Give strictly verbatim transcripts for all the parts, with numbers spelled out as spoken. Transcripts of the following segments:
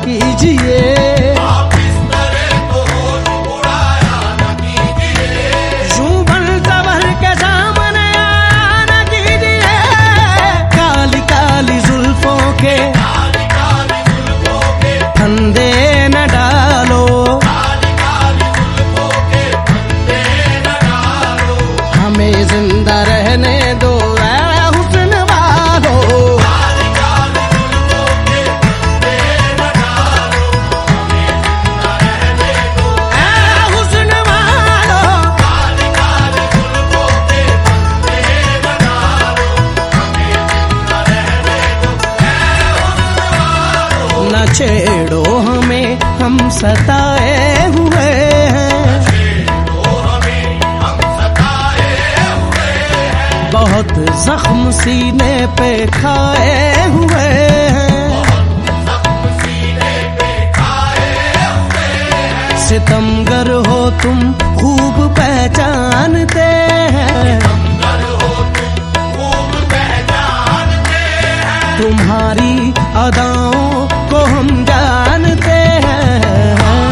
कीजिए। आप इस तरह तो होश उड़ाया न कीजिए। यूं बन संवर के सामने आया न कीजिए। काली काली जुल्फों के काली काली जुल्फों के फंदे न डालो। काली काली जुल्फों के फंदे न डालो। हमें जिंदा रहने दो ऐ हुस्न वालो। काली काली जुल्फों के फंदे न डालो। हमें जिंदा रहने दो ऐ हुस्न वालो। काली काली जुल्फों के फंदे न डालो। हमें जिंदा रहने दो ऐ हुस्न वालो। न छेड़ो हमें हम सताए हुए हैं। छेड़ो हमें हम सताए हुए हैं। बहुत जख्म सीने पे खाए हुए हैं। जख्म सीने पे खाए हुए हैं। सितमगर हो तुम खूब पहचानते हैं। सितमगर हो तुम खूब पहचानते हैं। तुम्हारी अदाओं को हम जानते हैं।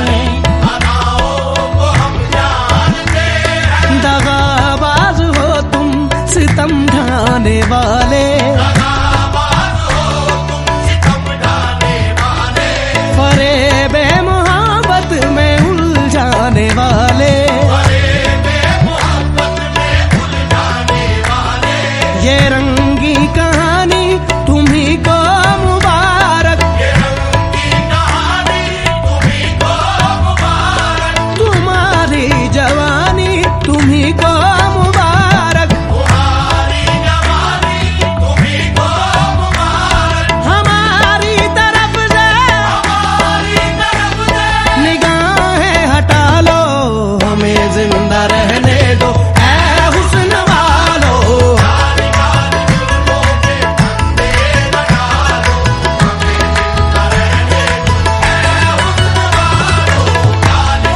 अदाओं को हम जानते हैं। दगाबाज हो तुम सितम ढाने वाले। दगाबाज हो तुम सितम ढाने वाले। फरेबे मोहब्बत में उलझाने वाले। फरेबे मोहब्बत में उलझाने वाले। ये रंगी कहानी तुम्ही को मुबारक। ये रंगी कहानी तुम्ही को मुबारक। तुम्हारी जवानी तुम्ही को मुबारक। तुम्हारी जवानी तुम्ही को मुबारक। हमारी तरफ से हमारी तरफ से निगाहें हटा लो। हमें जिंदा रहने दो ऐ हुस्न वालो। काली काली जुल्फों के फंदे न डालो। हमें जिंदा रहने दो ऐ हुस्न वालो। काली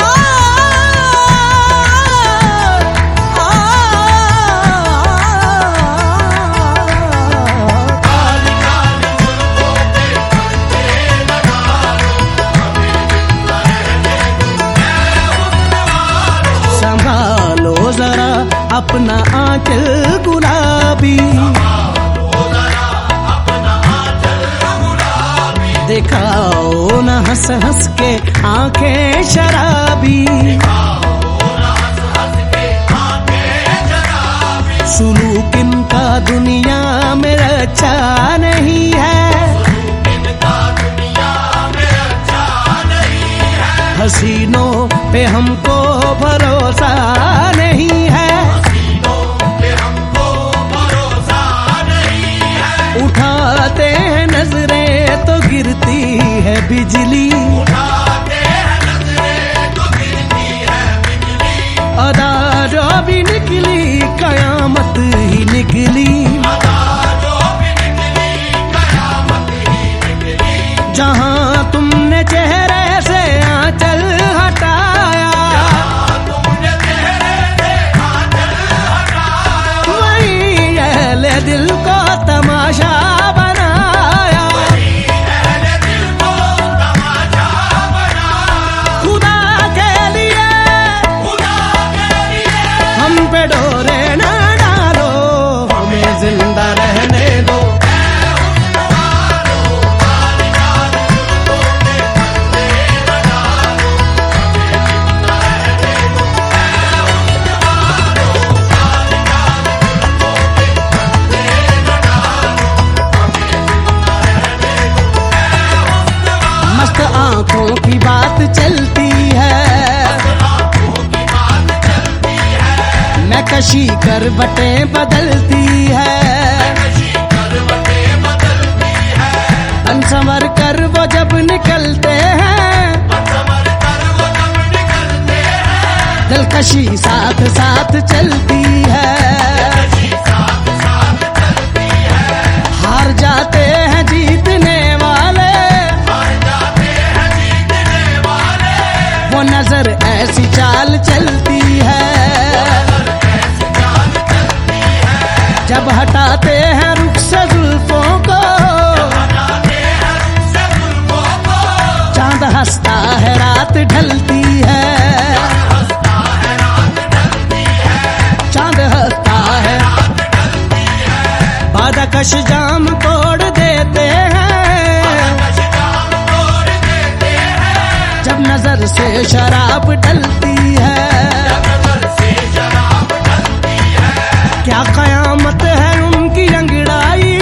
काली काली जुल्फों के फंदे न डालो। हमें जिंदा रहने दो ऐ हुस्न वालो। संभालो जरा अपना आंचल गुलाबी। संभालो जरा अपना आंचल गुलाबी। दिखाओ न हंस हंस के आंखें शराबी। आओ ना हंस हंस के आंखें शराबी। सुलूक इनका दुनिया में अच्छा नहीं है। इनका दुनिया में अच्छा नहीं है। हसीनों पे हमको भरोसा नहीं है। हसीनों पे हमको भरोसा नहीं है। उठाते हैं नजरें तो गिरती है बिजली। उठाते हैं नजरें तो गिरती है बिजली। अदा जो भी निकली कयामत ही निकली। अदा जो भी निकली कयामत ही निकली। जहां तुमने चेहरे से आंचल हटाया। तुमने चेहरे से आंचल हटाया। वही अहले दिल को तमाशा बनाया। अहले दिल को तमाशा बनाया। खुदा के लिए खुदा के लिए हम पे डोरे न डालो। हमें जिंदा रहने दो। काली काली जुल्फों के फंदे न डालो। हमें जिंदा रहने दो ऐ हुस्न वालो। काली काली जुल्फों के फंदे न डालो। हमें जिंदा रहने दो ऐ हुस्न वालो। मस्त आंखों की बात चलती है। आंखों की बात चलती है। मैं कशी कर बटें बदलती है। कशी करवटें बदलती है। तन संवर कर वो जब निकलते हैं। संवर कर वो जब निकलते हैं। दिलकशी साथ साथ चलती है। कशी साथ साथ चलती है। हार जाते हैं जीतने वाले। हार जाते हैं जीतने वाले। वो नजर ऐसी चाल चलती है। ऐसी चाल चलती है। जब हटाते हैं रुख से जुल्फों को। हटाते हैं रुख से जुल्फों को। कश जाम तोड़ देते हैं, जब नजर से शराब डलती है। क्या कयामत है उनकी अंगड़ाई,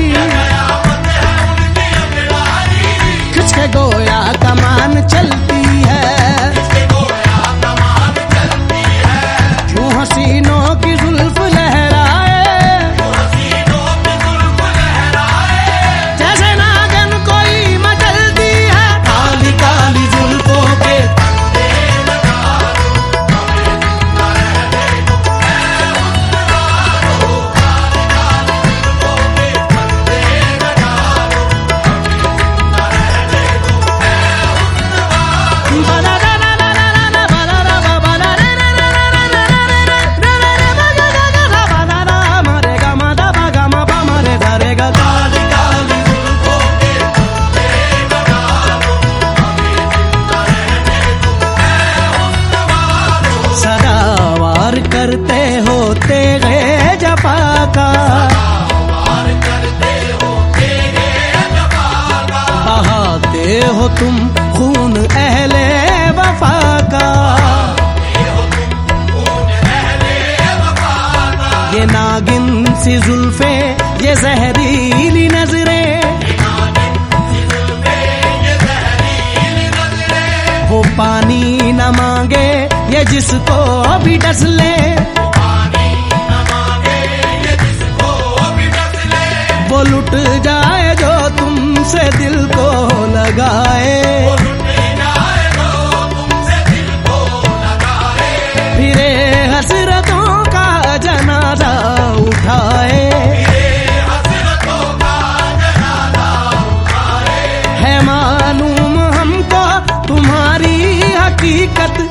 खिंच के गोया कमान चलती है। यूं हसीनों की जुल्फ लहराए, जैसे नागन कोई मचलती है। काली काली जुल्फों के सदावार करते हो तेरे जफा का, बहाते हो तुम खून अहले वफा का। ये नागिन सी जुल्फे, ये जहरीली नजरें, वो पानी न मांगे ये जिसको भी डस ले, वो लुट जाए जो तुमसे दिल को लगाए। फिरे हसरतों का जनाजा उठाए, है मालूम हमको तुम्हारी हकीकत,